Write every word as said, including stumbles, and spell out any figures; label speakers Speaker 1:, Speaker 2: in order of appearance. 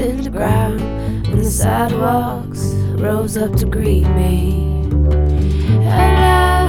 Speaker 1: in the ground, and the sidewalks rose up to greet me. Hello.